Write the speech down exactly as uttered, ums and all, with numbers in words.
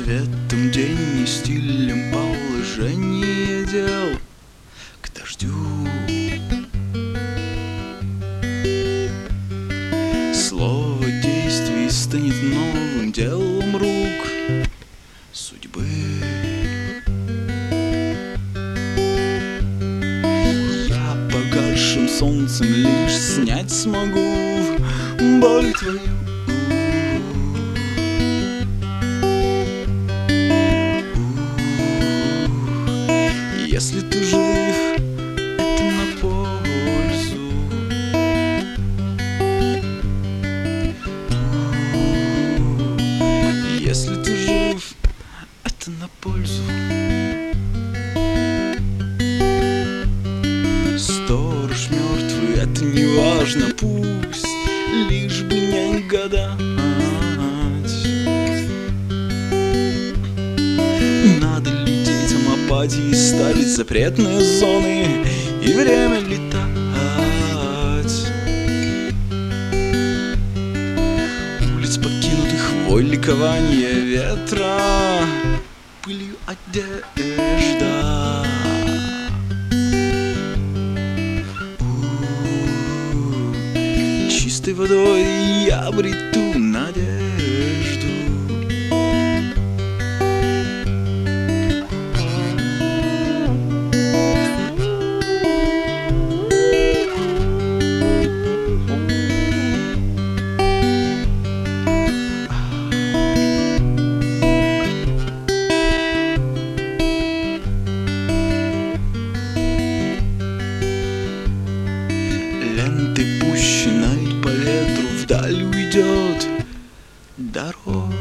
цветом, день и стилем положение дел к дождю. Слово действий станет новым делом рук судьбы. Я погасшим солнцем лишь снять смогу боль твою. Если ты жив, это на пользу. Если ты жив, это на пользу. Сторож мертвый, это не важно, пусть лишь бы не гадать. Надо ли детям апатии ставить запретные зоны и время летать? Улиц покинутых вой ликования ветра, пылью одежда. У-у-у. Чистой водой я обрету надежду. Ленты пущеной по ветру вдаль уйдет дорога.